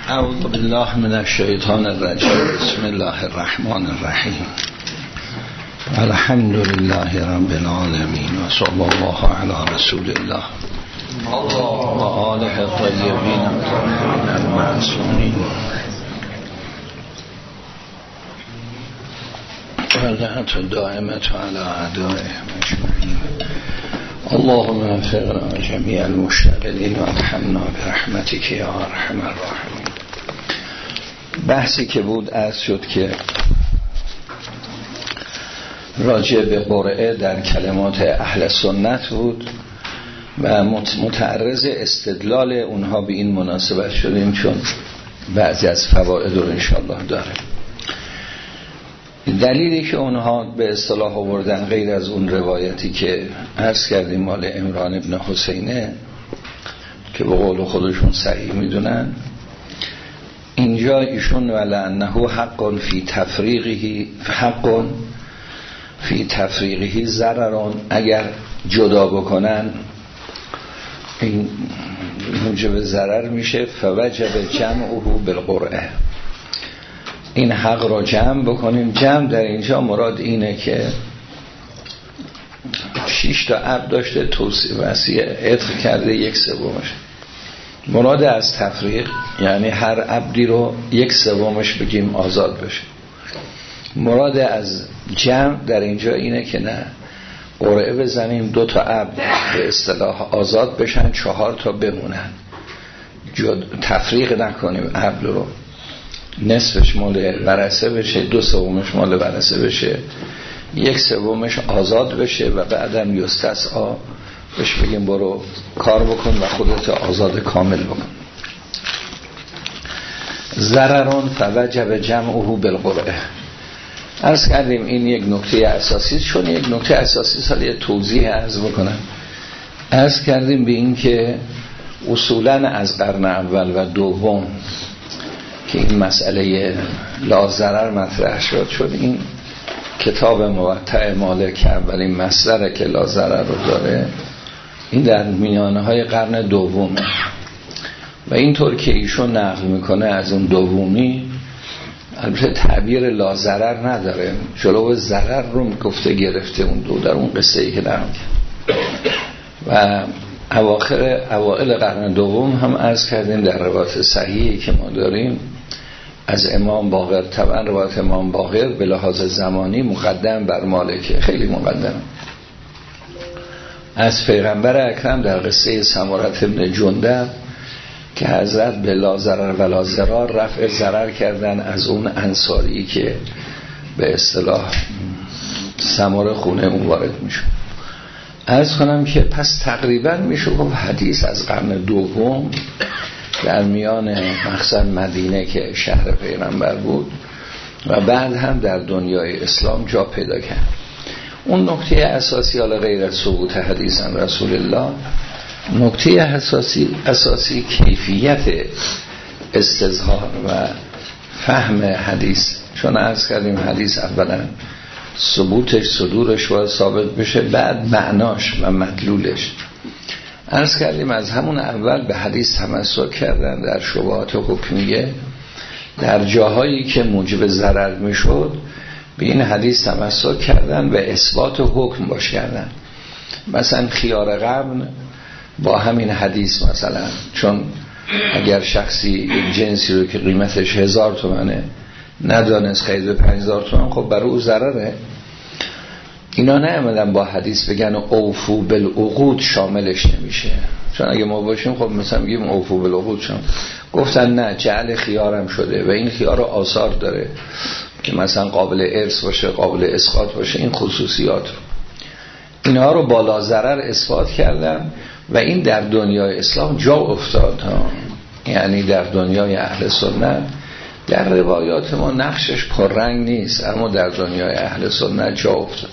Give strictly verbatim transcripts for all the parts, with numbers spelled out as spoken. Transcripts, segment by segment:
اعوذ بالله من الشیطان الرجیم. بسم الله الرحمن الرحیم. الحمد لله رب العالمین و صلی الله علی رسول الله و آله الطیبین المعصومین و لعنت دائمة علی اعدائهم اجمعین. اللهم انفعنا جميع المشتغلین و ارحمنا برحمتك یا ارحم الراحمین. بحثی که بود عرض شد که راجع به قرعه در کلمات اهل سنت بود و متعرض استدلال اونها به این مناسبت شدیم، چون بعضی از فواید رو انشاءالله داره. دلیلی که اونها به اصطلاح آوردن غیر از اون روایتی که عرض کردیم مال عمران ابن حسینه که به قول خودشون صحیح میدونن، اینجا ایشون ولعنه حق فی تفریقه حق فی تفریقه ضررون، اگر جدا بکنن این موجب ضرر میشه. فوجب جمعه بالقرعه، این حق را جمع بکنیم. جمع در اینجا مراد اینه که شش تا عبد داشته، توسیع وسیع عتق کرده یک سومش. مراد از تفریق یعنی هر عبدی رو یک سومش بگیم آزاد بشه. مراد از جمع در اینجا اینه که نه، قرعه بزنیم دو تا عبد به اصطلاح آزاد بشن، چهار تا بمونن. جد تفریق نکنیم، عبد رو نصفش مال ورثه بشه، دو سومش مال ورثه بشه، یک سومش آزاد بشه و بعدم یستسعی بهش بگیم برو کار بکن و خودت آزاد کامل بکن. ضررون فوجب جمعه بالقرعه. عرض کردیم این یک نکته اساسی، چون یک نکته اساسی سال یه توضیح عرض بکنم. عرض کردیم به این که اصولا از قرن اول و دوم که این مسئله لا ضرر مطرح شد، چون این کتاب موطأ مالک اولین مصدر که لا ضرر رو داره، این در میانه های قرن دومه و اینطور که ایشون نقل میکنه از اون دومی، البته تعبیر لا ضرر نداره، جلو ضرر رو گفته گرفته اون دو در اون قصه ای که نقل کرد. و اواخر اوائل قرن دوم هم عرض کردیم در روایت صحیحی که ما داریم از امام باقر، طبعا روایت امام باقر به لحاظ زمانی مقدم بر مالکه، خیلی مقدم، از پیغمبر اکرم در قصه سمارة ابن جندب که حضرت به لا ضرر و لا ضرار رفع ضرر کردن از اون انصاری که به اصطلاح سماره خونه اون وارد میشه. عرض کنم که پس تقریبا میشه گفت حدیث از قرن دوم در میان مقصد مدینه که شهر پیغمبر بود و بعد هم در دنیای اسلام جا پیدا کرد. اون نکته اساسی، حالا غیر از ثبوت حدیث رسول الله، نکته اساسی اساسی کیفیت استظهار و فهم حدیث. چون عرض کردیم حدیث اولا ثبوتش صدورش باید ثابت بشه، بعد معناش و مدلولش. عرض کردیم از همون اول به حدیث تمسک کردن در شبهات حکمیه، در جاهایی که موجب ضرر میشد به این حدیث تمسک کردن و اثبات حکم باش کردن. مثلا خیار قبل با همین حدیث، مثلا چون اگر شخصی یک جنسی رو که قیمتش هزار تومنه ندانست خرید به پنج هزار تومن، خب برای او ضرره. اینا نمیدن با حدیث بگن اوفو بالعقود شاملش نمیشه، چون اگه ما باشیم خب مثلا میگیم اوفو بالعقود شامل. گفتن نه، جعل خیارم شده و این خیار آثار داره که مثلا قابل ارث باشه، قابل اسقاط باشه، این خصوصیات اینها رو بالا ضرر اثبات کردن و این در دنیای اسلام جا افتاد ها. یعنی در دنیای اهل سنت در روایات ما نقشش پررنگ نیست، اما در دنیای اهل سنت جا افتاد.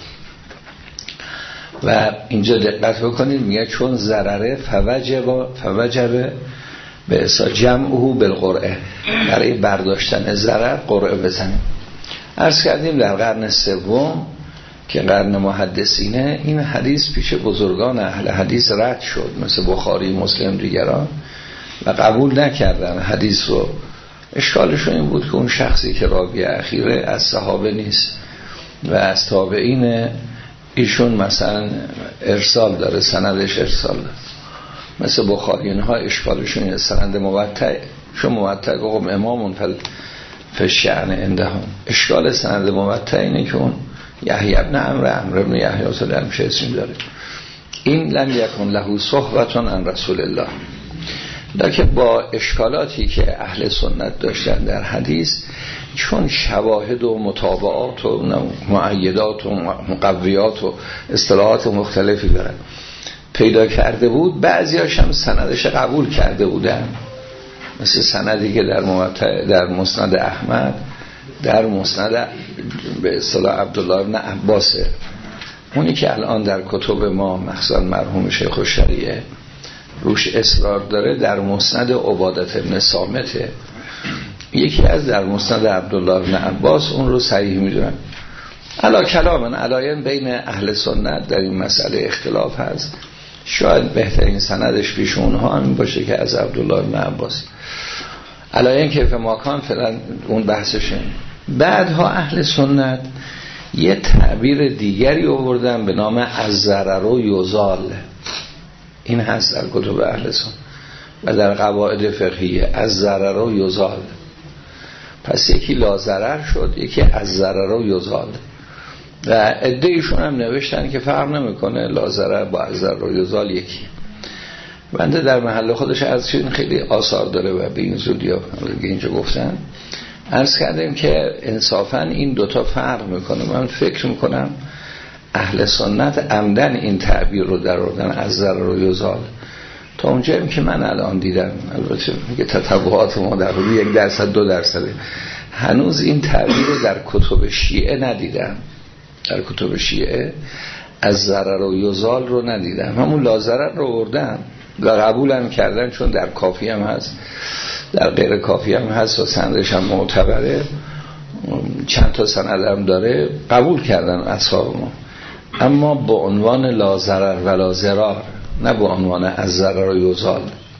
و اینجا دقت بکنید، میگه چون ضرره فوجب فوجب به اصلا جمعه بالقرعه، برای برداشتن ضرر قرعه بزنیم. عرض کردیم در قرن سوم که قرن محدثینه این حدیث پیش بزرگان اهل حدیث رد شد، مثل بخاری، مسلم، دیگران، و قبول نکردن حدیث رو اشکالشون این بود که اون شخصی که راوی اخیره از صحابه نیست و از تابعین، ایشون مثلا ارسال داره، سندش ارسال داره. مثل بخاری اینها اشکالشون اینه سند موطئ، چون موطئ گفتم امامون فل فشأن عندهم. اشکال سند موطئ اینه که اون یحیی ابن عمرو عمرو ابن یحیی سلام اسم داره. این لم یکن له صحبت عن رسول الله. لکه با اشکالاتی که اهل سنت داشتن در حدیث، چون شواهد و متابعات و مؤیدات و مقویات و اصطلاحات مختلفی دارن پیدا کرده بود، بعضیاش هم سندش قبول کرده بودن، مثل سندی که در موطئ در مسند احمد، در مسند به اصطلاح عبدالله بن عباسه، اونی که الان در کتب ما مخصوصا مرحوم شیخ الشریعه روش اصرار داره، در مسند عبادة بن صامته، یکی از در مسند عبدالله بن عباس، اون رو صحیح میدونن. علا کلامن علاین بین اهل سنت در این مسئله اختلاف هست، شاید بهترین سندش پیش اونها همین باشه که از عبدالله بن عباس. علاین که به ماکان فعلا اون بحثشه. بعدها اهل سنت یه تعبیر دیگری آوردن به نام الضرر یزال. این هست در کتب اهل سنت و در قواعد فقهیه، الضرر یزال. پس یکی لا ضرر شد، یکی الضرر یزال. و عده‌ایشون هم نوشتن که فرق نمیکنه لا ضرر با الضرر یزال یکی. بنده در محل خودش از چون خیلی آثار داره و به این زودی ها اینجا گفتن عرض کردیم که انصافا این دوتا فرق میکنه. من فکر میکنم اهل سنت عمدن این تعبیر رو در آوردن از ضرر یزال. تا اونجایی که من الان دیدم، البته میگه تطبعات ما در روی یک درصد دو درصده، هنوز این تعبیر رو در کتب شیعه ندیدم. در کتب شیعه از ضرر و یزال رو ندیدم. همون لا ضرر رو آوردن و قبول هم کردن، چون در کافی هم هست، در غیر کافی هم هست و سندش هم معتبره، چند تا سند هم داره، قبول کردن اصحاب ما. اما با عنوان لا ضرر ولا ضرار، نه با عنوان از ضرر و یزال.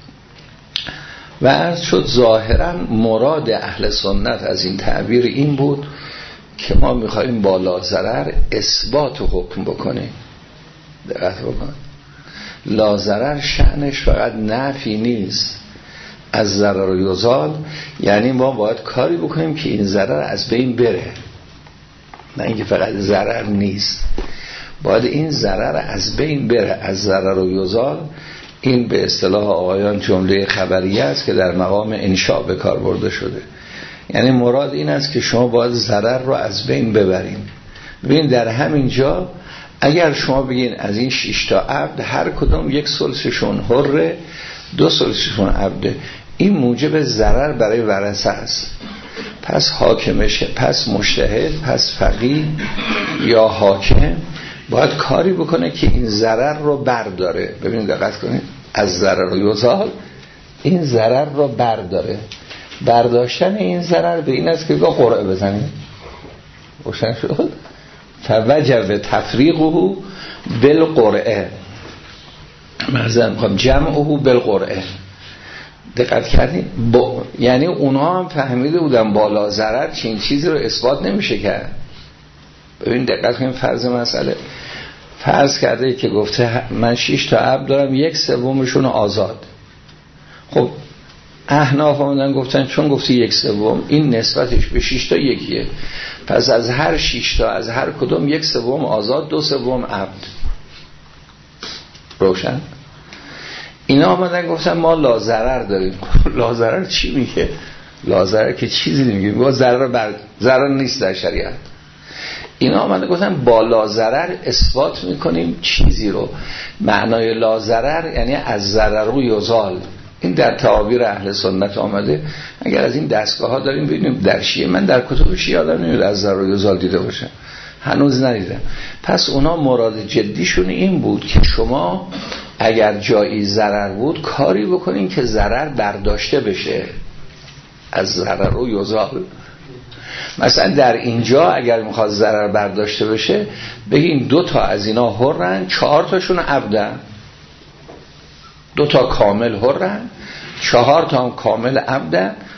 و عرض شد ظاهرا مراد اهل سنت از این تعبیر این بود که ما میخواییم با لا ضرر اثبات حکم بکنیم. دقت بکن، لا ضرر شأنش فقط نفی نیست، از ضرر و یزال یعنی ما باید کاری بکنیم که این ضرر از بین بره، نه اینکه فقط ضرر نیست، باید این ضرر از بین بره. از ضرر و یزال این به اصطلاح آقایان جمله خبریه است که در مقام انشاء به کار برده شده. یعنی مراد این است که شما باید ضرر رو از بین ببرین. ببین در همین جا اگر شما بگین از این شش تا عبد هر کدوم یک ثلثشون حره، دو ثلثشون عبده، این موجب ضرر برای ورثه است. پس حاکمش، پس مجتهد، پس فقیه یا حاکم باید کاری بکنه که این ضرر رو برداره. ببینید دقت کنید، از ضرر و یزال این ضرر رو برداره. برداشتن این ضرر به این است که با قرعه بزنید. روشن شد؟ فوجب تفریقه بالقرعه، مثلا میخوام جمعه بالقرعه. دقت کردید؟ با... یعنی اونها هم فهمیده بودن بالا ضرر چین چیزی رو اثبات نمیشه کرد. ببین دقت کنید، فرض مسئله فرض کرده که گفته من شش تا عبد دارم، یک سومشون آزاد. خب احناف آمدن گفتن چون گفتی یک سوم، این نسبتش به شش تا یکیه، پس از هر شش تا از هر کدوم یک سوم آزاد، دو سوم عبد. روشن؟ اینا آمدن گفتن ما لا ضرر داریم. لا ضرر چی میگه؟ لا ضرر که چیزی نمیگه، ما ضرر بر ضرر نیست در شریعت. اینا آمدن گفتن با لا ضرر اثبات میکنیم چیزی رو. معنای لا ضرر یعنی از ضرر و یزال. این در تعابیر اهل سنت آمده. اگر از این دستگاه ها داریم ببینیم در شیعه، من در کتب شیعه آدم نمید از ضرر و یزال دیده باشه، هنوز ندیدم. پس اونا مراد جدیشون این بود که شما اگر جایی ضرر بود کاری بکنین که ضرر برداشته بشه، از ضرر و یزال. مثلا در اینجا اگر میخواد ضرر برداشته بشه بگیم دو تا از اینا حرن، چهار تاشون عبدن، دو تا کامل حرن، چهار تا هم کامل عبدن،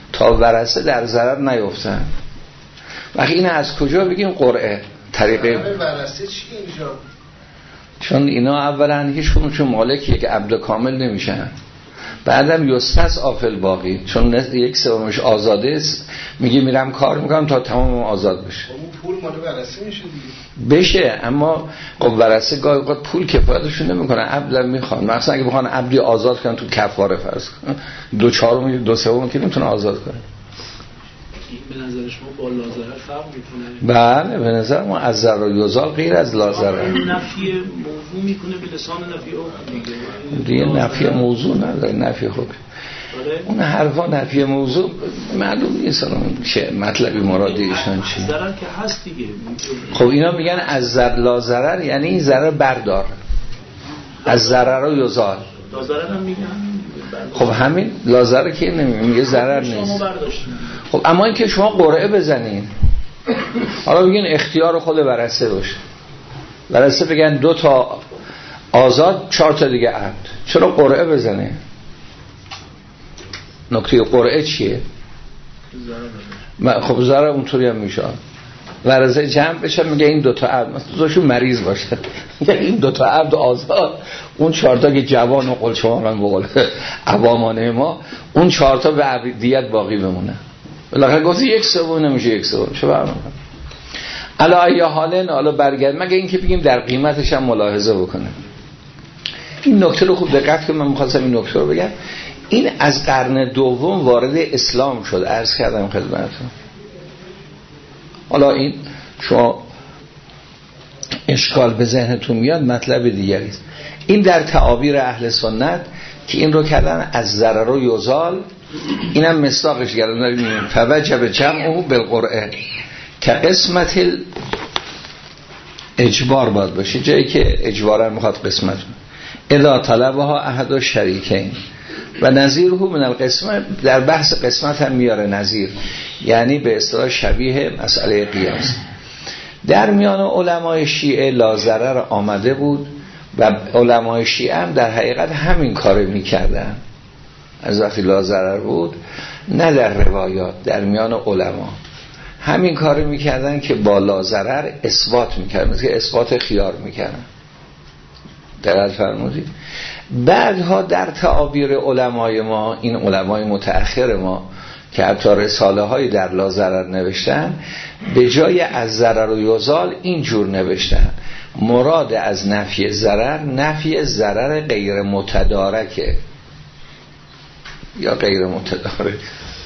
تا ورثه در ضرر نیفتن. وقتی این از کجا بگیم قرعه طریقه ورثه چی اینجا؟ چون اینا اولا هیچ کدوم چون مالک یک عبد کامل نمیشن، بعدم یستس آفل باقی، چون یک سومش آزاده است، میگه میرم کار میکنم تا تمام آزاد بشه. اون پول مال ورثه میشه دیگه. بشه، اما خب ورثه گاهی اوقات پول کفایتشون نمیکنه، عبدم میخوان. مثلا اگه بخوان عبدی آزاد کنن تو کفاره فرض کن دو چهارم دو سوم که نمیتونه آزاد کنه. به نظر شما با لازره فرق میکنه؟ بله، به نظر ما از ذر و یزال غیر از لازره. نفی موضوع میکنه به لسان نفی او دیگه نفی موضوع نداره، نفی خوب. اون حرفا نفی موضوع معلوم نیست اون چه مطلبی مرادی ایشون چیه. ضرر که هست دیگه. خب اینا میگن از ذر لا ضرر، یعنی این ضرر بردار، از ضرر و یزال. لا ضرر هم میگن. خب همین لا ضرر که نمیگه ضرر نیست. خب اما این که شما قرعه بزنین، حالا بگین اختیار خود ورثه باشه، ورثه بگن دو تا آزاد چهار تا دیگه عبد، چرا قرعه بزنه؟ نکته قرعه چیه؟ خب ضرر اونطوری هم میشه، ورثه جمع بشه میگه این دو تا عبد مثلا دوتاشون مریض باشه، میگه این دو تا عبد آزاد، اون چهار تا که جوان و قل شما من بقول عوامانه ما، اون چهار تا به عبدیت باقی بمونه. بالاخره گفتی یک سوم نمیشه یک سوم، چه برنامه الا ای حالن. حالا برگرد مگه این که بگیم در قیمتش هم ملاحظه بکنه. این نکته رو خوب دقت کنید، من می‌خواستم این نکته رو بگم. این از قرن دوم وارد اسلام شد، عرض کردم خدمتتون. حالا این شما اشکال به ذهنتون میاد، مطلب دیگری است. این در تعابیر اهل سنت که این رو کردن از ضرر و یزال، اینم مصداقش گردن فوجب جمعه بالقرعه که قسمت اجبار باید باشه، جایی که اجبارا میخواد قسمت اذا طلبها احد الشریکین و نظیره من القسمه. در بحث قسمت هم میاره نظیر، یعنی به اصطلاح شبیه مسئله قیاس. در میان علمای شیعه لا ضرر آمده بود و علمای شیعه هم در حقیقت همین کار میکردن. از وقتی لا ضرر بود، نه در روایات، در میان علما همین کار میکردن که با لا ضرر اثبات میکردن، مثل که اثبات خیار میکردن. دقت فرمودید؟ بعدها در تعابیر علمای ما، این علمای متأخر ما که حتی رساله های در لا ضرر نوشتن، به جای از ضرر و یزال اینجور نوشتن مراد از نفی ضرر نفی ضرر غیر متدارکه یا غیر متدارک.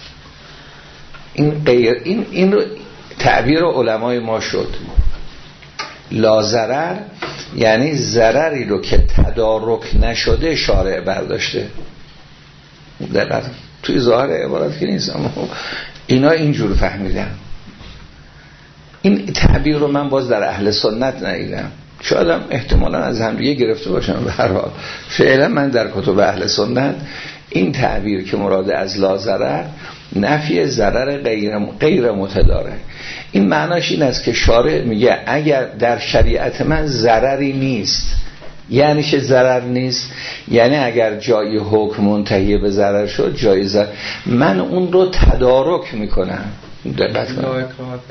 این غیر این این رو تعبیر علمای ما شد. لا ضرر یعنی ضرری رو که تدارک نشده شارع برداشته. دقیقا توی ظاهر عبارت که نیست، اما اینا اینجور فهمیدن. این تعبیر رو من باز در اهل سنت ندیدم، شاید هم احتمالا از هم دیگه گرفته باشم. به هر حال فعلا من در کتب اهل سنت این تعبیر که مراد از لا ضرر نفی ضرر غیر غیر متدارک، این معناش این است که شارع میگه اگر در شریعت من ضرری نیست. یعنی چه ضرر نیست؟ یعنی اگر جای حکم منتهی به ضرر شد، جای ضرر من اون رو تدارک میکنم. دقت کنید،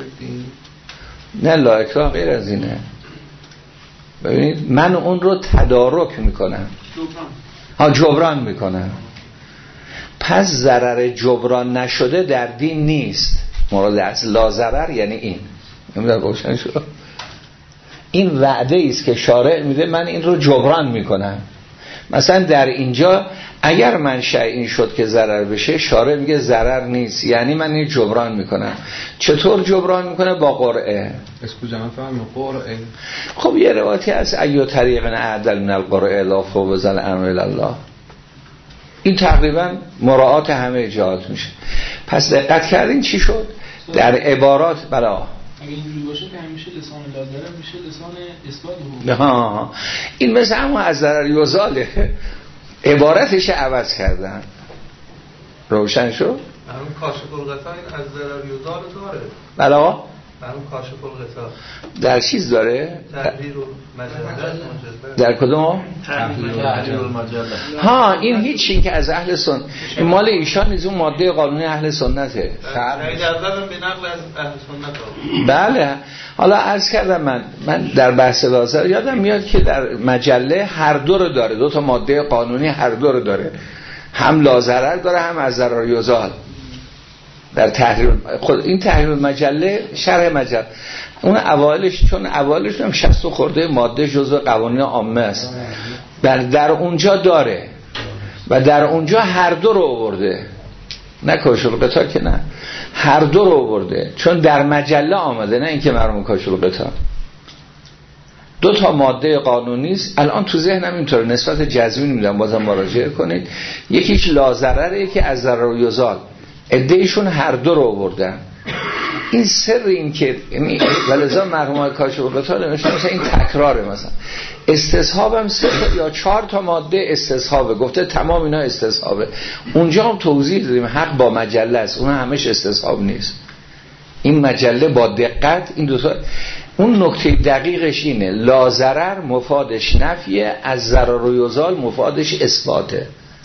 نه لا اکراه غیر از اینه. ببینید من اون رو تدارک میکنم، ها جبران میکنم. پس ضرر جبران نشده در دین نیست. مراد از لا ضرر یعنی این. نمیدونم روشن شد. این وعده است که شارع میده من این رو جبران میکنم. مثلا در اینجا اگر منشأ این شد که ضرر بشه، شارع میگه ضرر نیست، یعنی من این جبران میکنم. چطور جبران میکنه؟ با قرعه. قرعه. خب یه روایتی از ایو طریق اعدل من القرعه لا فوز الامر الله. این تقریبا مراعات همه جهات میشه. پس دقت کردین چی شد؟ در عبارات بلا اگه اینجوری باشه که همیشه لسان لازره میشه لسان اثبات. ها این مثل همون از ضرر یزاله، عبارتش عوض کردن. روشن شد؟ همون کاشف الغطا این از ضرر یزال داره. بلا مرحوم کاشف الغطا در چیز داره؟ تحریر المجله. در کدوم؟ تحریر المجله. ها این هیچی که از اهل سنت، این مال ایشان نیست، اون ماده قانونی اهل سنته. سعید اردلان به نقل از اهل سنت. بله. حالا عرض کردم من من در بحث لازر یادم میاد که در مجله هر دو رو داره، دو تا ماده قانونی هر دو رو داره، هم لازرر داره هم از ضرر یزال. در تحریر خود این تحریر مجله شرح مجله اون اوایلش، چون اوایلش هم شصت خورده ماده جزء قوانین عامه است، در در اونجا داره و در اونجا هر دو رو آورده، نه کاشف الغطا که نه، هر دو رو آورده چون در مجله آمده، نه اینکه مرحوم کاشف الغطا. دو تا ماده قانونی است. الان تو ذهنم اینطوره، نسبت جزمی نمیدونم، بازم مراجعه کنید. یکیش لازرره، یکی از ضرر یزال. ادعیشون هر دو رو آوردن. این سر این که یعنی ولذا مرحوم کاشف الغطا نوشته مثلا این تکراره، مثلا استصحابم سه یا چهار تا ماده استصحابه، گفته تمام اینا استصحابه. اونجا هم توضیح دادیم حق با مجله است، اون همش استصحاب نیست. این مجله با دقت این دو تا، اون نکته دقیقش اینه، لازرر مفادش نفیه، از ضرر و یزال مفادش اثباته.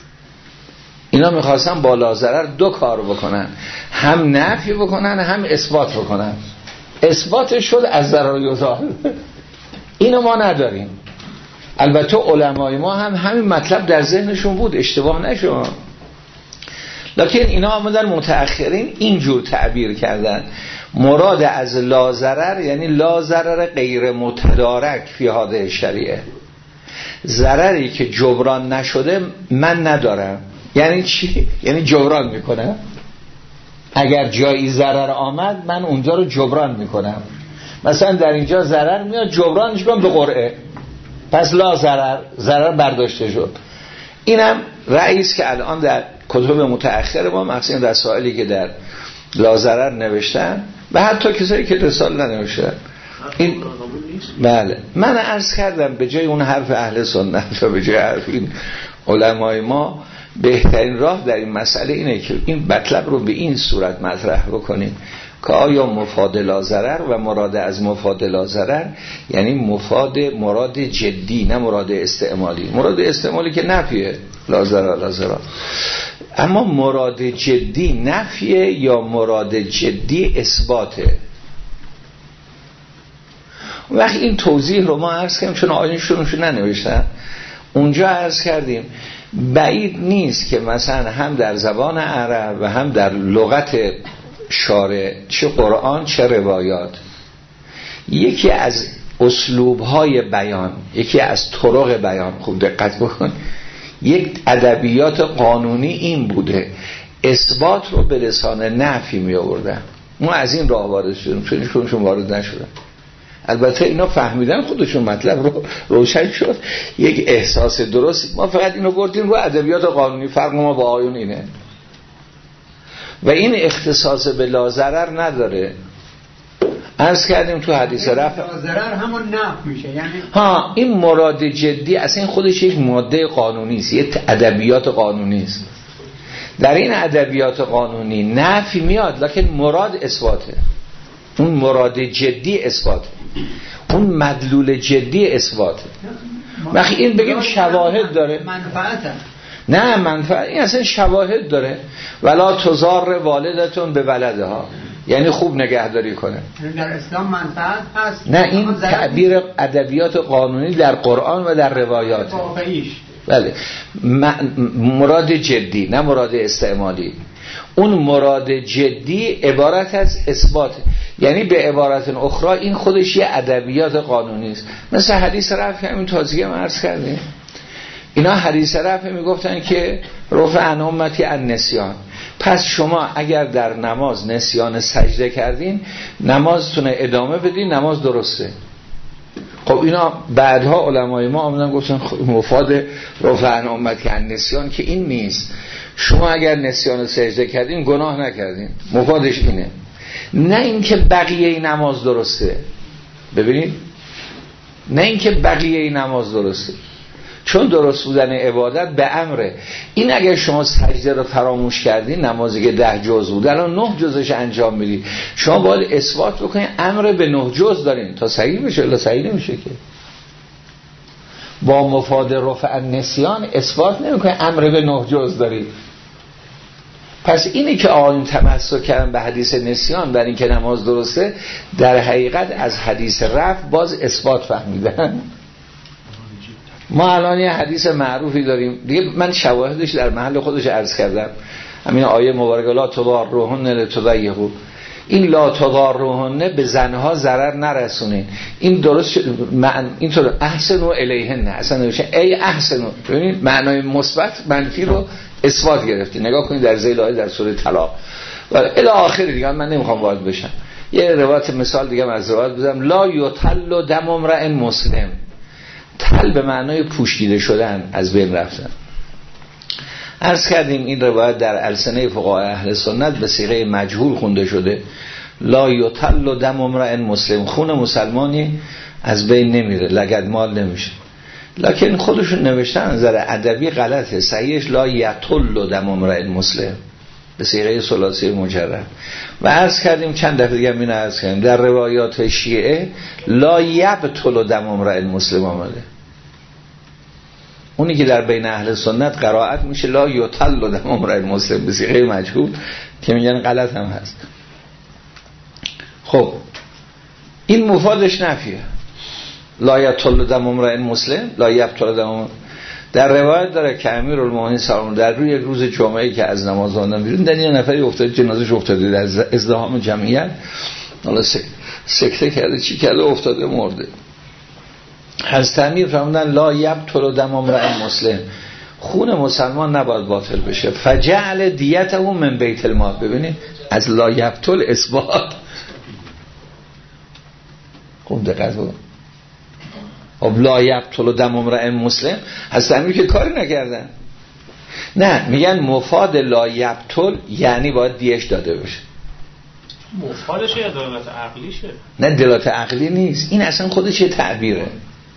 اینا میخواستن با لازرر دو کار بکنن، هم نفی بکنن هم اثبات بکنن. اثباتش شد از ضرر و یزال. اینو ما نداریم. البته علمای ما هم همین مطلب در ذهنشون بود، اشتباه نشون، لکن اینا آمدن متأخرین اینجور تعبیر کردن. مراد از لازرر یعنی لازرر غیر متدارک فی هذه شریعه، ضرری که جبران نشده من ندارم. یعنی چی؟ یعنی جبران میکنم. اگر جایی ضرر آمد من اونجا رو جبران میکنم. مثلا در اینجا ضرر میاد، جبرانش کنم به قرعه، پس لا ضرر، ضرر برداشته شد. اینم رئیس که الان در کتب متأخر ما، مثلا در سوالی که در لا ضرر نوشتن و حتی کسایی که رساله ننوشتن این، بله من عرض کردم به جای اون حرف اهل سنت و به جای حرف این علمای ما، بهترین راه در این مسئله اینه که این مطلب رو به این صورت مطرح بکنیم که آیا مفاد لازرر و مراد از مفاد لازرر یعنی مفاد مراد جدی، نه مراد استعمالی. مراد استعمالی که نفیه، لازرر لازرر، اما مراد جدی نفیه یا مراد جدی اثباته. وقتی این توضیح رو ما عرض کردیم، چون آیینشونشون ننوشتن اونجا عرض کردیم بعید نیست که مثلا هم در زبان عرب و هم در لغت شارع، چه قرآن چه روایات، یکی از اسلوب‌های بیان، یکی از طرق بیان، خوب دقت بکن، یک ادبیات قانونی این بوده اثبات رو به لسان نفی می آوردن. ما از این راه وارد شدیم، چون ایشون وارد نشدن. البته اینا فهمیدن، خودشون مطلب رو روشن شد، یک احساس درست. ما فقط اینو بردیم رو ادبیات قانونی. فرق ما با آیون اینه و این اختصاص به لازرر نداره. عرض کردیم تو حدیث رفع لازرر همون نفی میشه، یعنی ها این مراد جدی اصلا این خودش یک ماده قانونی است، یک ادبیات قانونی است. در این ادبیات قانونی نفی میاد لکن مراد اثباته. اون مراد جدی اثباته، اون مدلول جدی اثباته. وقتی این بگیم شواهد داره، منفعته، نه منفعت، این اصلا شواهد داره. ولا تزار والدتون به ولدها، یعنی خوب نگهداری کنه. در اسلام منفعت هست. نه این تعبیر ادبیات قانونی در قرآن و در روایات. بله مراد جدی، نه مراد استعمالی. اون مراد جدی عبارت از اثبات، یعنی به عبارت اخرى این خودش یه ادبیات قانونی است. مثل حدیث رفع همین تازگی هم عرض کردیم، اینا حدیث رفع میگفتن که رفع عن امتی عن نسیان. پس شما اگر در نماز نسیان سجده کردین، نمازتون ادامه بدین، نماز درسته. خب اینا بعدها علمای ما آمدن گفتن مفاد رفع عن امتی عن نسیان که این نیست. شما اگر نسیان سجده کردین گناه نکردین، مفادش اینه، نه اینکه بقیه نماز درسته. ببینید، نه اینکه بقیه نماز درسته، چون درست بودن عبادت به امره. این اگر شما سجده رو فراموش کردین، نمازی که ده جز بود الان نه جزش انجام میدی، شما باید اثبات بکنین امر به نه جز دارین تا صحیح بشه، الا صحیح نمیشه که. با مفاد رفع النسیان اثبات نمیکنین امر به نه جز دارید. پس اینی که آن تمسک کردن به حدیث نسیان برای اینکه نماز درسته، در حقیقت از حدیث رفع باز اثبات فهمیدن. ما الان یه حدیث معروفی داریم دیگه، من شواهدش در محل خودش عرض کردم، همین آیه مبارکه لا تضاروهن لتضیقوا، این لا تضاروهن به زنها ضرر نرسونین، این درست معنی اینطور احسنوا الیهن، اصلا نمیشه ای احسنوا، ببینید معنای مثبت منفی رو اثبات گرفتی. نگاه کنید در ذیل آیه در سوره طلاق و الی آخر دیگه، من نمیخوام وارد بشم. یه روایت مثال دیگه از روایت بزنم، لا یطل دم امرئ مسلم، تل به معنای پوشیده شدن، از بین رفتن. عرض کردیم این روایت در السنه فقهای اهل سنت به صیغه مجهول خونده شده، لا یطل دم امرئ مسلم، خون مسلمانی از بین نمیره، لگدمال نمیشه. لکن خودشون نوشتن نظر ادبی غلطه، صحیحش لا یطل دم امرئ مسلم به صیغه ثلاثی مجرد. و عرض کردیم چند دفعه دیگه اینو عرض کردیم در روایات شیعه لا یبطل دم امرئ مسلم آمده، اونی که در بین اهل سنت قرائت میشه لا یطل دم امرئ مسلم به صیغه مجهول که میگن غلط هم هست. خب این مفادش نفیه، لا یطل دم امرئ مسلم، لا یبطل دم. در روایت داره که امیرالمومنین سلام در روی یک روز جمعه‌ای که از نماز آمدن بیرون، در یه نفری افتاد، جنازه‌اش افتاده در ازدحام جمعیت، حالا سکته کرده چی کرده افتاده مرده. حضرت امیر فرمودن لا یبطل دم امرئ مسلم، خون مسلمان نباید باطل بشه، فجعل دیته من بیت المال. ببینید از لا یبطل اثبات. خوب دقت کن، خب لا یبطل دم امرئ مسلم حضرت امیر که کاری نکردن، نه میگن مفاد لا یبطل یعنی باید دیش داده بشه. مفادش یا دلالت عقلیشه؟ نه دلالت عقلی نیست، این اصلا خودش یه تعبیره.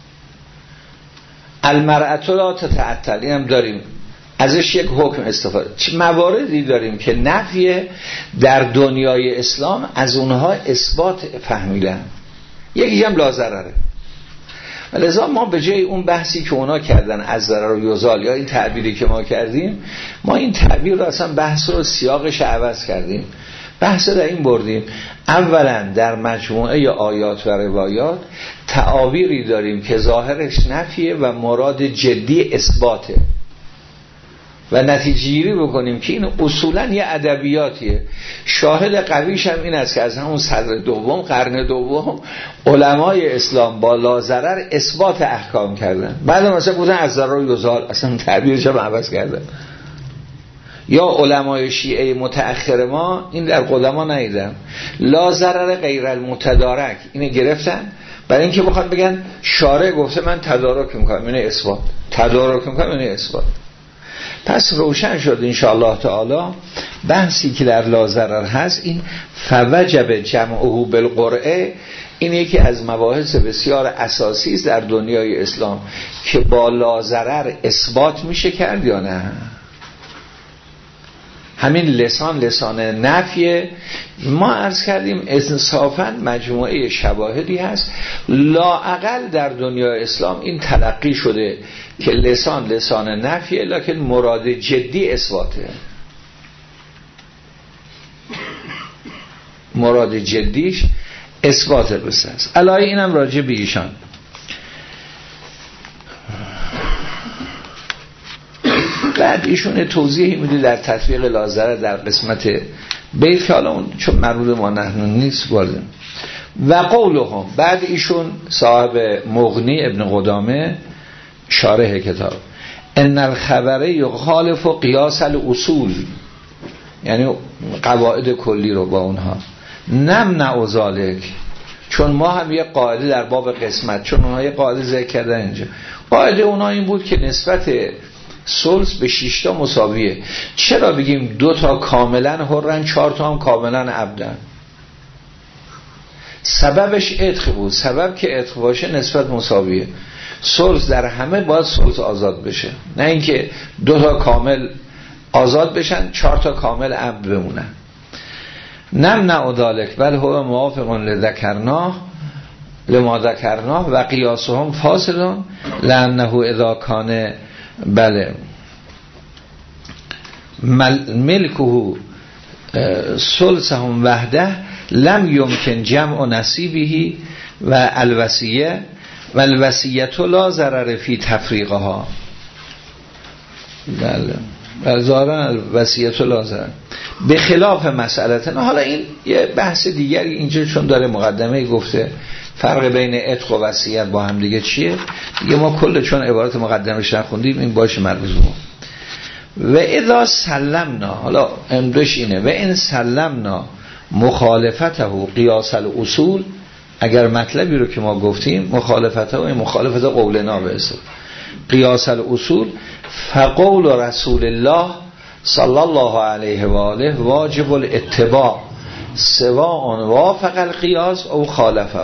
المرأة لا تتعطل، این هم داریم ازش یک حکم استفاده. چه مواردی داریم که نفیه در دنیای اسلام از اونها اثبات فهمیدن، یکی هم لا ضرره. لذا ما به جای اون بحثی که اونا کردن از ضرر و یزال یا این تعبیری که ما کردیم، ما این تعبیر رو اصلا بحث رو سیاقش عوض کردیم. بحث در این بردیم اولا در مجموعه ی آیات و روایات تعابیری داریم که ظاهرش نفیه و مراد جدی اثباته و نتیجه گیری بکنیم که این اصولا یه ادبیاتیه. شاهد قویش هم این است که از همون صدر دوم قرن دوم علمای اسلام با لا ضرر اثبات احکام کردن، بعد مثلا بودن از ضرر یزال اصلا تعبیرش هم عوض کردن. یا علمای شیعه متأخر ما این در قدما ندیدن، لا ضرر غیر المتدارک اینو گرفتن برای اینکه بخوان بگن شارع گفته من تدارک میکنم، اینه اثبات، تدارک میکنم اینه اثبات. پس روشن شد انشاءالله تعالی بحثی که در لا ضرر هست، این فوجب جمعه بالقرعه، این یکی از مباحث بسیار اساسی است در دنیای اسلام که با لا ضرر اثبات میشه کرد یا نه. همین لسان لسان نفیه. ما عرض کردیم انصافاً مجموعه شواهدی هست لااقل در دنیای اسلام این تلقی شده که لسان لسان نفیه، لکن مراد جدی اثباته، مراد جدیش اثبات بسته است. علایه اینم راجع به ایشان. بعد ایشون توضیحی میده در تطبیق لا ضرر در قسمت بیت که حالا اون چون مربوط ما نحن نیست وارد. و قولهم، بعد ایشون صاحب مغنی ابن قدامه شارح کتاب، ان الخبر یخالف قیاس الاصول، یعنی قواعد کلی رو با اونها نمنع ذلک، چون ما هم یه قاعده در باب قسمت، چون اونها یه قاعده ذکر کردن اینجا، قاعده اونها این بود که نسبت ثلث به شش تا مساویه. چرا بگیم دو تا کاملا حرن، چهار تا هم کاملا عبدن؟ سببش عتق بود، سبب که عتق باشه نسبت مساویه. ثلث در همه باید ثلث آزاد بشه، نه اینکه دو تا کامل آزاد بشن چهار تا کامل عبد بمونن. نمنع ذلک بل هو موافق لذکرناه لما ذکرناه و قیاسهم فاصل لانه اذا کان بله ملکه ثلثهم وحده لم یمکن جمع نصیبه و الوصیه و الوصیه لا ضرر فی تفریقها. بله ظاهرا الوصیه لا ضرر به خلاف مسئلتنا. حالا این یه بحث دیگری اینجا چون داره مقدمه گفته فرق بین عتق و وصیت با هم دیگه چیه دیگه، ما کل چون عبارت مقدمش نخوندیم این باشه ملزوم. و اذا سلمنا، حالا امدش اینه، و این سلمنا مخالفته قیاس الاصول، اگر مطلبی رو که ما گفتیم مخالفته و مخالفت قولنا به اصول قیاس الاصول، فقول رسول الله صلی الله علیه و آله واجب الاتباع سواء وافق القیاس او خالفه.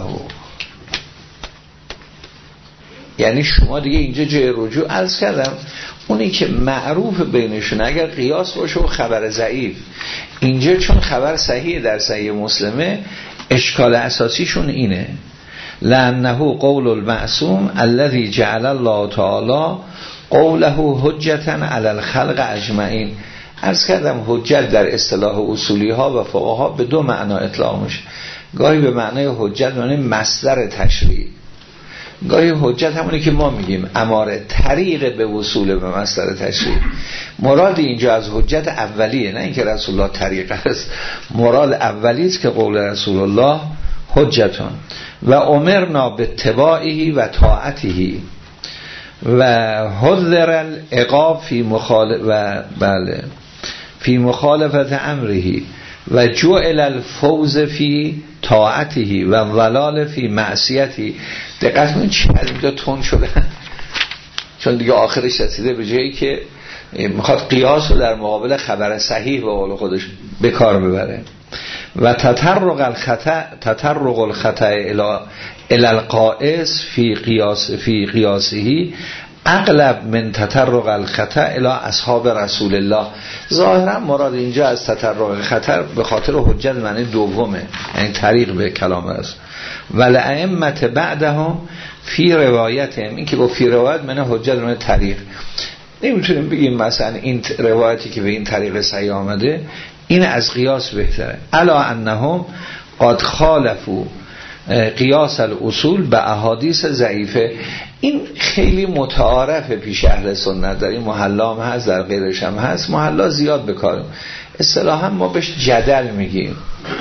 یعنی شما دیگه اینجا جای رجوع عرض کردم اونی که معروف بینشون اگر قیاس باشه و خبر ضعیف، اینجا چون خبر صحیح در صحیح مسلمه اشکال اساسیشون اینه لأنه قول المعصوم الذي جعل الله تعالی قوله حجتا علی الخلق اجمعین. عرض کردم حجت در اصطلاح اصولی ها و فقها به دو معنا اطلاق میشه، گاهی به معنای حجت معنی مصدر تشریع، گاهی حجت همونی که ما میگیم اماره طریق به وصول به مصدر تشریع. مراد اینجا از حجت اولیه، نه اینکه رسول الله طریق است، مراد اولی است که قول رسول الله حجتون و امرنا به اتباعه و طاعته و حذر العقاب فی مخالف و بله فی مخالفت امره و جعل الفوز فی طاعته و ولال فی معصیته. دقت کنید چقدر اینجا تون شده چون دیگه آخرش رسیده به جایی که میخواد قیاس رو در مقابل خبر صحیح به قول خودش به کار ببره. و تطرق الخطا تطرق الخطا الى الى القائس فی قیاس فی قیاسه اغلب من تطرق الخطا الى اصحاب رسول الله. ظاهرا مراد اینجا از تطرق خطر به خاطر حجت معنی دومه، یعنی طریق به کلام است. ولائمه بعدهم فی روایتهم، این که گفت فی روایت معنی حجت معنی طریق. نمیتونیم بگیم مثلا این روایتی که به این طریق صحیح آمده این از قیاس بهتره. الا انهم قد خالفوا قیاس الاصول به احادیث ضعیفه. این خیلی متعارفه پیش اهل سنت، در این محلا هم هست در غیرش هم هست، محلا زیاد بکاریم، اصطلاحا ما بهش جدل میگیم،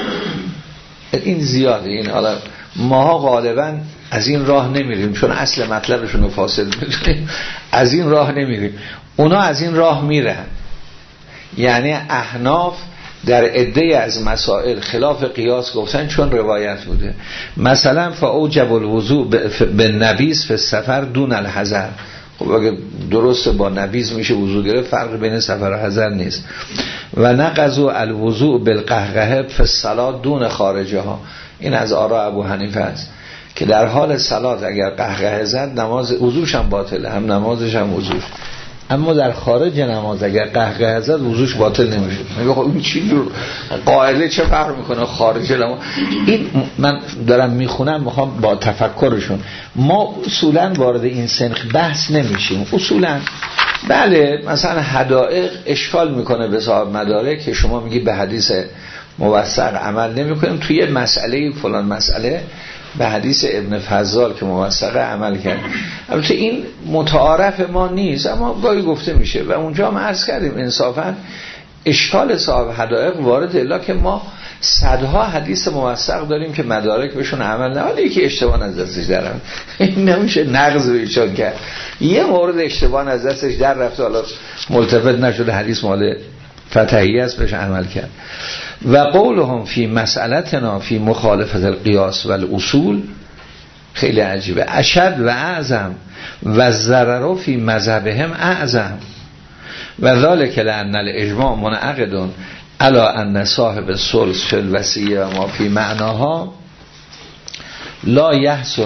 این زیاده. این حالا ماها غالبا از این راه نمیریم چون اصل مطلبشون رو فاسد میدونیم، از این راه نمیریم، اونا از این راه میرن. یعنی احناف در عده از مسائل خلاف قیاس گفتن چون روایت بوده، مثلا فاوجب الوضوء به نبیذ فی السفر دون الحضر. خب اگه درست با نبیذ میشه وضو گرفت، فرق بین سفر و حضر نیست. و نقضوا الوضوء بالقهقه فی الصلاة دون خارجها. این از آراء ابو حنیفه است که در حال صلات اگر قهقه زد نماز وضوش هم باطله، هم نمازش هم وضوش، اما در خارج نماز اگر قهقه زد وضوش باطل نمیشه. میگه خب این چی جور قاعده چه فرق میکنه خارج نماز؟ این من دارم میخونم میخوام با تفکرشون. ما اصولا وارد این سنخ بحث نمیشیم اصولا. بله مثلا حدائق اشکال میکنه به صاحب مدارک که شما میگی به حدیث موثق عمل نمیکنیم، توی مسئله فلان مسئله به حدیث ابن فضال که موثقه عمل کرد. البته این متعارف ما نیست اما گاهی گفته میشه و اونجا هم عرض کردیم انصافا اشکال صاحب حدائق وارد الا که ما صدها حدیث موثق داریم که مدارک بهشون عمل نمیکنه، یکی اشتباه از دستش درم این نمیشه نقض ایشان کرد، یه مورد اشتباه از دستش در رفته حالا ملتفت نشده حدیث مال فتحیه است بهش عمل کرد. و قولهم فی مسئلتنا فی مخالفت القیاس و الاصول خیلی عجیبه. اشد و اعظم و ضرر فی مذهبهم اعظم و ذلک لان الاجماع منعقد علی ان صاحب الثلث فی الوصیه و ما فی معناها لا یحصل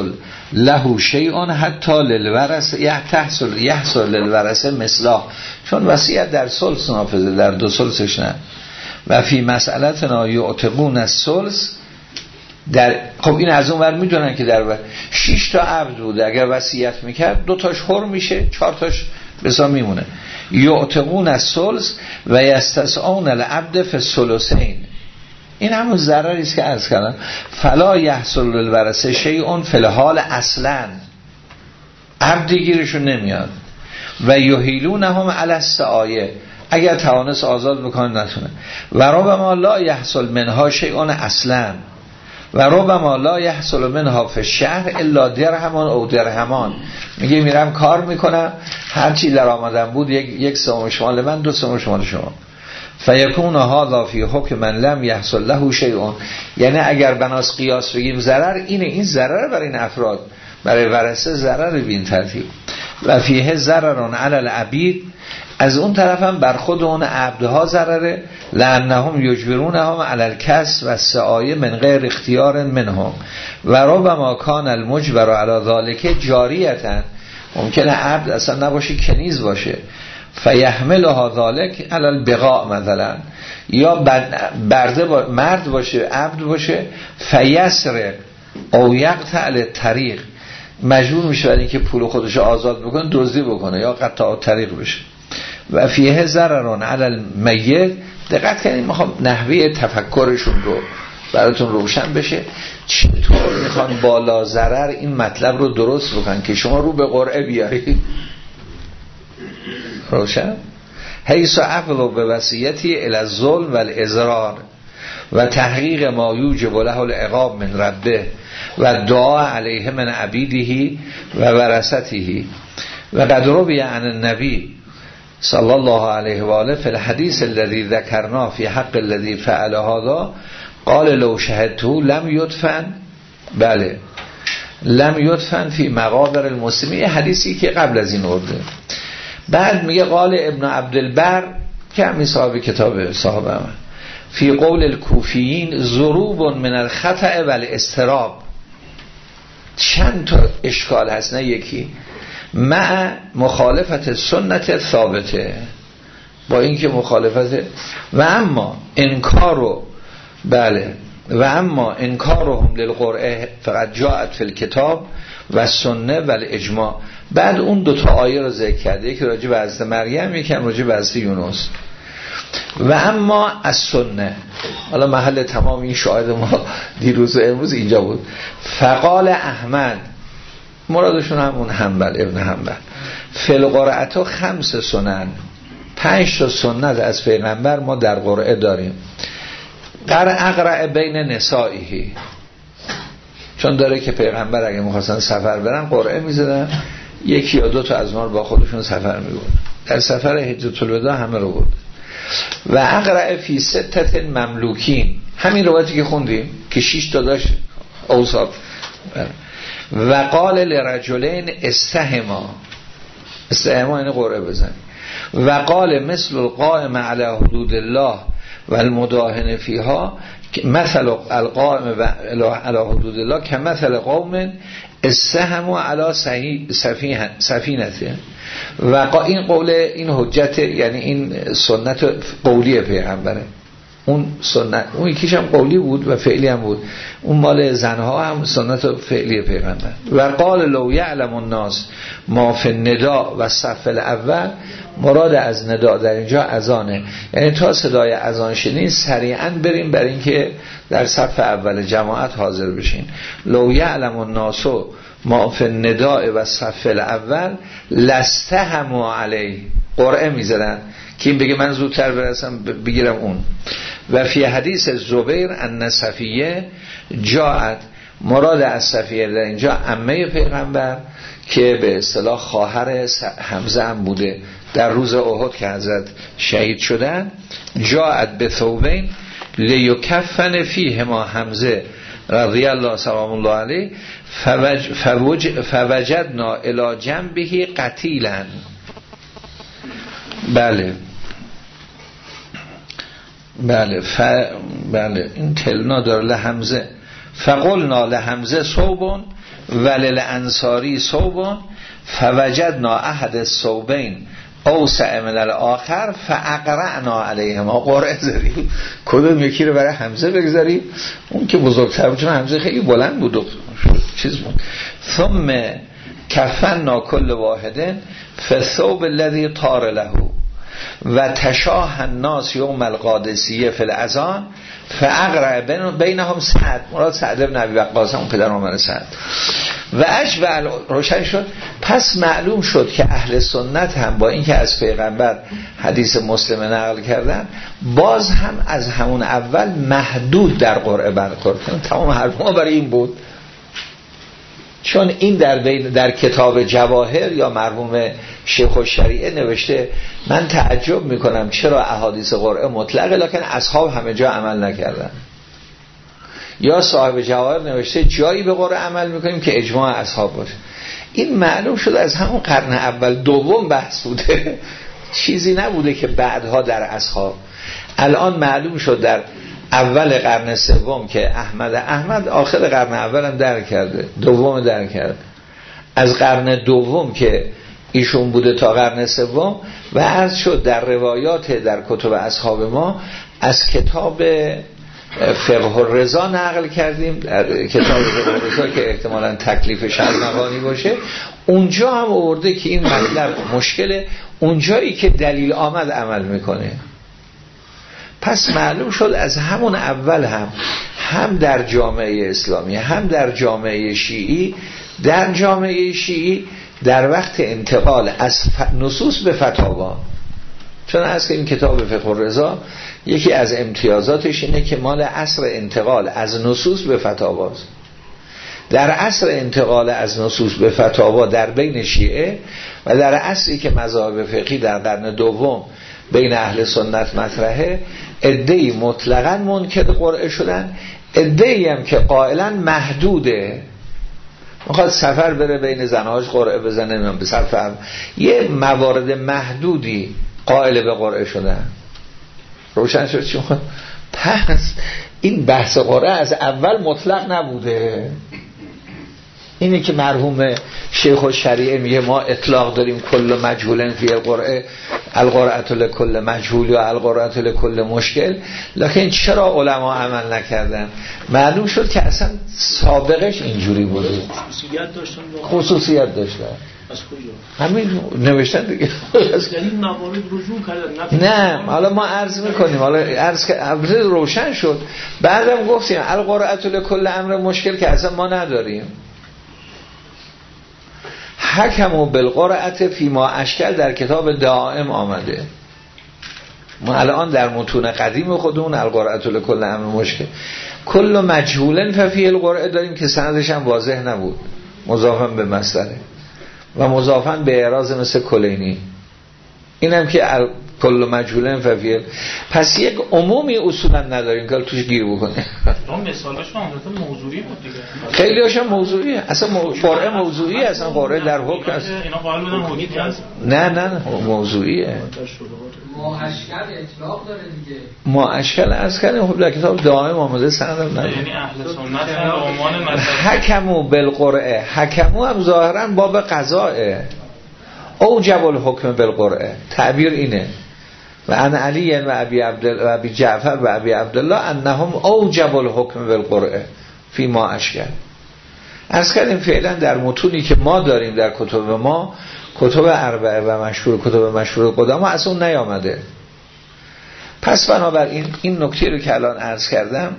له شیء حتی للورثه یحصل یحصل للورثه مثلا، چون وصیت در ثلث نافذه، در دو ثلثش نه. و فی مسئلتنا یعتقون الثلث، در خب این از اون ور میدونن که در شش تا عبد بود، اگر وصیت میکرد دو تاش حر میشه، چهار تاش بسا میمونه. یعتقون الثلث و یستسعون العبد فی الثلثین، این همون ضرری است که عرض کردم. فلا یحصل للورثه شیء فی الحال اصلا، عبد گیرشون نمیاد. و یحیلونهم علی السعایه، اگر توانست آزاد بکنه نتونه. و ربما لا یحصل منها شیء اصلا، و ربما لا یحصل منها فی الشهر الا درهمان او درهمان. میگه میرم کار میکنم، هرچی در آمدن بود یک یک سوم شمال من، دو سوم شمال شما. فیکون هذا فی حکم من لم یحصل له شیء، یعنی اگر بناس قیاس بگیم ضرر اینه، این ضرر برای این افراد، برای ورثه ضرر بین ترتیب. و فیه ضررون علی العبید، از اون طرف هم بر خود اون عبدها ضرره، لانهم یجبرونهم علی الکسب و السعایه من غیر اختیار منهم. و ربما کان المجبر علی ذلک جاریتا، ممکنه عبد اصلا نباشه، کنیز باشه، فیحملها ذلک علی البغاء مثلا، یا برده با مرد باشه، عبد باشه، فیسرق او یقطع الطریق، مجبور میشه برای اینکه پول خودش آزاد بکنه دزدی بکنه یا قطع طریق بشه. و فیه ضررون علی المیت، دقت کنید میخوام نحوه تفکرشون رو براتون روشن بشه، چطور میخوان بالا ضرر این مطلب رو درست بکنن که شما رو به قرعه بیارید. روشن؟ حیث عقل به وصیتی الی الظلم و الاضرار و تحقیق ما یوجب له العقاب من ربه و دعا علیه من عبیده و ورثته. و قد روی عن النبی صلی الله علیه و آله فی الحدیث الذی ذکرنا فی حق الذی فعل هذا قال لو شهدته لم یدفن، بله لم یدفن فی مقابر المسلمین، حدیثی که قبل از این ورده. بعد میگه قال ابن عبدالبر که همین صاحب کتاب صاحب هم فی قول الکوفیین ضروب من الخطأ و الاضطراب، چند تا اشکال هست، نه یکی. مع مخالفت سنت ثابته، با اینکه مخالفت، و اما انکارو، بله و اما انکارهم للقرآن فقط جاءت فی الکتاب و سنه و الاجماع. بعد اون دوتا آیه رو ذکر کرده، یکی راجع به حضرت مریم، یکی راجع به حضرت یونس. و اما از سنه، حالا محل تمام این شاهد ما دیروز و امروز اینجا بود. فقال احمد، مرادشون همون حنبل ابن حنبل، فی القرعه خمس سنن، پنج تا سنت از پیغمبر ما در قرعه داریم. در اقرع بین نسائه، چون داره که پیغمبر اگه میخواستن سفر برن قرعه میزدن، یکی یا دو تا از ما رو با خودشون سفر میبرن. در سفر حجة الوداع همه رو برد. و اقرع فی ستت مملوکین، همین روایتی که خوندیم که شش تا داشت اوصاف. و قال لرجلین استهما، استهما یعنی قرعه بزن. و قال مثل القائم علی حدود الله و المداهن فیها مثل القائم علی حدود الله که مثل قوم استهموا علی سفینته. و این قول، این حجت، یعنی این سنت قولی پیغمبره. اون سنت، اون یکیش هم قولی بود و فعلی هم بود، اون مال زنها هم سنت فعلی پیغمبر. و قال لو یعلم الناس ما فی النداء و صف الاول، مراد از نداء در اینجا اذانه، یعنی تا صدای اذان شنید سریعا بریم برای اینکه در صف اول جماعت حاضر بشین. لو یعلم الناس ما فی النداء و صف الاول لستهموا علیه، قرعه میزدن که این بگه من زودتر برسم بگیرم اون. و فی حدیث زبیر ان صفیه جاءت، مراد از صفیه در اینجا عمه پیغمبر که به اصطلاح خواهر حمزه هم بوده در روز احد که حضرت شهید شدن. جاءت به ثوبین لیکفن فیهما حمزه رضی الله سلام الله علیه فوج فوج فوجدنا الی جنبه قتیلا. بله بله ف... بله این تلنا داره لحمزه. فقلنا لحمزه صوبون ولل انصاری ثوب فوجدنا احد الثوبین اوسع من الاخر فاقرعنا علیهما. قرعه زدیم کدوم یکی رو برای حمزه بگذاریم، اون که بزرگتر بود چون حمزه خیلی بلند بود و چیز بود. ثم کفنا کل واحد فالثوب الذی طار له و تشاه الناس یوم القادسیه فی الاذان فاقرع بینهم سعد. مراد سعد بن ابی وقاص، اون پدر عمر سعد. و اجمع روشن شد. پس معلوم شد که اهل سنت هم با اینکه از پیغمبر حدیث مسلم نقل کردن، باز هم از همون اول محدود در قرعه برخورد کردن. تمام حرف ما برای این بود، چون این در بین در کتاب جواهر یا مرحوم شیخ الشریعه نوشته. من تعجب میکنم چرا احادیث قرعه مطلقه لکن اصحاب همه جا عمل نکردن. یا صاحب جواهر نوشته جایی به قرعه عمل میکنیم که اجماع اصحاب باشه. این معلوم شد از همون قرن اول دوم بحث بوده، چیزی نبوده که بعدها در اصحاب. الان معلوم شد در اول قرن سوم که احمد احمد آخر قرن اول هم در کرده، دوم در کرده. از قرن دوم که ایشون بوده تا قرن سوم و عرض شد در روایات در کتب اصحاب ما از کتاب فقه الرضا نقل کردیم، در کتاب فقه الرضا که احتمالاً تکلیف شرمقانی باشه، اونجا هم آورده که این مطلب مشکله، اونجایی که دلیل آمد عمل میکنه. پس معلوم شد از همون اول هم هم در جامعه اسلامی هم در جامعه شیعی، در جامعه شیعی در وقت انتقال از نصوص به فتاوا، چون از این کتاب فقه الرضا یکی از امتیازاتش اینه که مال عصر انتقال از نصوص به فتاواست. در عصر انتقال از نصوص به فتاوا در بین شیعه و در عصری که مذاهب فقهی در قرن دوم بین اهل سنت مطرحه، عده‌ای مطلقاً منکر قرعه شدن، عده‌ای هم که قائلاً محدوده، میخواد سفر بره بین زنهاش قرعه بزنه، من به صرف یه موارد محدودی قائل به قرعه شدن. روشن شد چون پس این بحث قرعه از اول مطلق نبوده. اینه که مرحوم شیخ الشریعه میگه ما اطلاق داریم کل مجهولن فی القرعه، القرعه لکل مجهول یا القرعه لکل مشکل، لکن چرا علما عمل نکردن؟ معلوم شد که اصلا سابقش اینجوری بوده، خصوصیت داشتن. خصوصیت داشتن. از کجا؟ همین نوشتن دیگه. یعنی موارد رجوع کردن. نه حالا ما عرض میکنیم، حالا عرض که روشن شد. بعدم گفتیم القرعه لکل امر مشکل که اصلا ما نداریم. حکموا بالقرعه فی ما اشکل در کتاب دائم آمده. ما الان در متون قدیم خودمون القرعه لکل امر مشکل کل مجهولن ففی القرعه داریم که سندش هم واضح نبود، مضافا به مسئله و مضافا به اعراض مثل کلینی. اینم که کل مجهولن ففی. پس یک عمومی اصولا نداریم که توش گیر بکنه. اون مثالش هم موضوعی بود دیگه. خیلی هاشم موضوعیه. اصلا قرعه موضوعی اصلا قرعه در حکم است. اینا قائل بودن حکمی هست. نه نه موضوعیه. ما اشکال اطلاق داره دیگه. ما اشکال از کردیم خب در کتاب دائم آمده سندم نداره. یعنی اهل سنت هم به عنوان مذهب حکموا بالقرعه، حکموا هم ظاهرا باب قضائه. اوجب الحکم بالقرعه، تعبیر اینه. و ان علی و ابی عبدالله و ابی جعفر و ابی عبدالله انهم اوجب الحکم بالقرعه فی ما اشکل. عرض کردیم فعلا در متونی که ما داریم در کتب ما، کتب اربعه و مشهور کتب مشهور قدما اصلا نیامده. پس بنابراین این نکته رو که الان عرض کردم،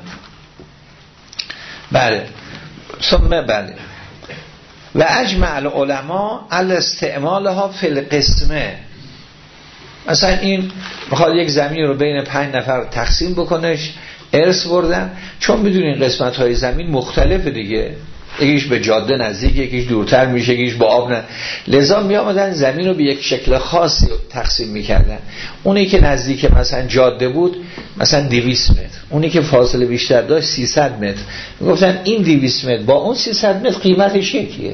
بله ثم بله و اجمع العلماء علی استعمالها فی القسمه. مثلا این میخواد یک زمین رو بین پنج نفر تقسیم بکنش، ارث بردن، چون میدونین قسمت های زمین مختلف دیگه، یکیش به جاده نزدیک، یکیش دورتر میشه، یکیش با آب نه، لذا می آمدن زمین رو به یک شکل خاصی تقسیم میکردن. اونی که نزدیک مثلا جاده بود مثلا دویست متر، اونی که فاصله بیشتر داشت سیصد متر، میگفتن این دویست متر با اون سیصد متر قیمتش یکیه.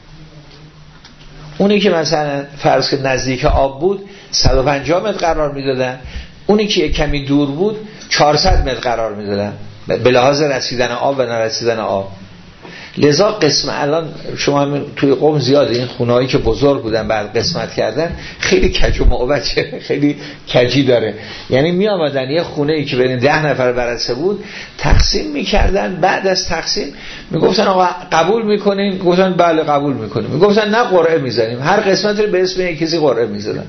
اونی که مثلا فرض که نزدیک آب بود صد و پنجاه متر قرار میدادن، اونی که کمی دور بود چهارصد متر قرار میدادن به لحاظ رسیدن آب و نرسیدن آب. لذا قسم الان شما توی قوم زیاده این خونهایی که بزرگ بودن بعد قسمت کردن خیلی کج و معوجه، خیلی کجی داره. یعنی می آمدن یه خونه‌ای که بین ده نفر برسه بود تقسیم میکردن، بعد از تقسیم میگفتن آقا قبول میکنین؟ گفتن بله قبول میکنیم. میگفتن نه قرعه میزنیم. هر قسمت رو به اسم یک کسی قرعه میزدن.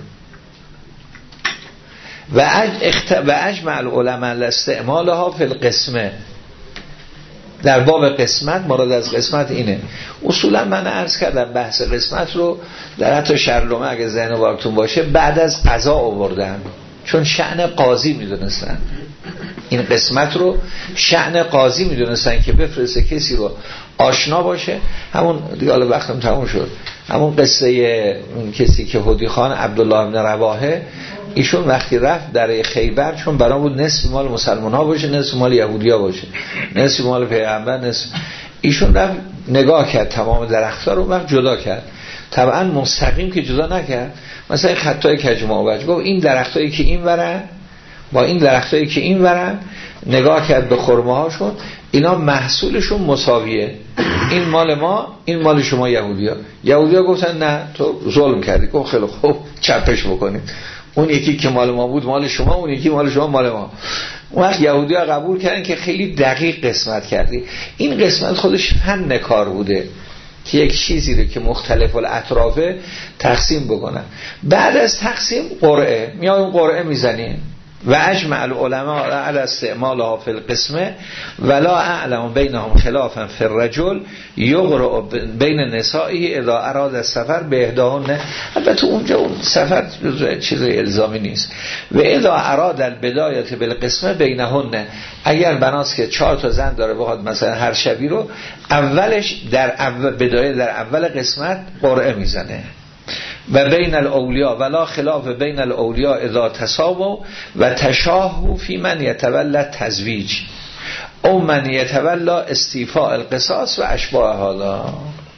و اخت... و اجمع العلماء استعمالها فی القسمه. در باب قسمت، مراد از قسمت اینه. اصولا من عرض کردم بحث قسمت رو در حتی شرلومه اگه ذهن بارتون باشه بعد از قضا آوردن، چون شأن قاضی میدونستن این قسمت رو، شأن قاضی میدونستن که بفرسته کسی رو آشنا باشه. همون دیگه حالا وقتم تموم شد، همون قصه اون کسی که هدی خان عبدالله بن رواحه، ایشون وقتی رفت در خیبر، چون برام بود نصف مال مسلمان ها باشه نصف مال یهودی ها باشه، نصف مال پیغمبر نصف، ایشون رفت نگاه کرد تمام درخت‌ها رو، وقت جدا کرد. طبعا مستقیم که جدا نکرد، مثلا این خطای کج معوج، گفت این درختایی که این ورن با این درختایی که این ورن، نگاه کرد به خرمه هاشون، اینا محصولشون مساویه، این مال ما این مال شما یهودیا. یهودیا گفتن نه تو ظلم کردی. گفت خیلی خوب چپش بکنید، اون یکی که مال ما بود مال شما، اون یکی مال شما مال ما. اون وقت یهودیا قبول کردن که خیلی دقیق قسمت کردی. این قسمت خودش فن کار بوده که یک چیزی رو که مختلف الاطرافه تقسیم بکنن. بعد از تقسیم قرعه میای اون قرعه میزنی. و اجمع العلماء علی استعمالها فی القسمه ولا اعلم بینهم خلافا فی الرجل یقرأ بین نسائه اذا اراد السفر به احداهن. البته اونجا اون سفر چیز الزامی نیست. و اذا اراد البدایه بالقسمه بینهن، اگر بناست که چهار تا زن داره بخواد مثلا هر شبی رو اولش در اول بدایه در اول قسمت قرعه میزنه. و بین الاولیا ولا خلاف بین الاولیا اذا تساووا و تشاهوا فی من یتولى تزویج او من یتولى استیفاء القصاص و اشباه هذا.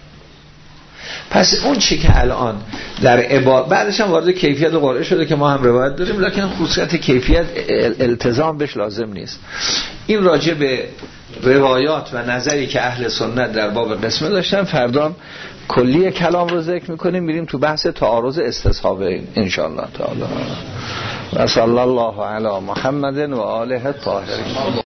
پس اون چی که الان در عبارت بعدش هم وارد کیفیت قرعه شده که ما هم روایت داریم، لکن خصوصیت کیفیت التزام بهش لازم نیست. این راجع به روایات و نظری که اهل سنت در باب قسمه داشتن. فردا کلی کلام رو ذکر میکنیم، میریم تو بحث تعارض استصحابه ان شاء الله تعالی. و صلی الله علی محمد و آله الطاهرین.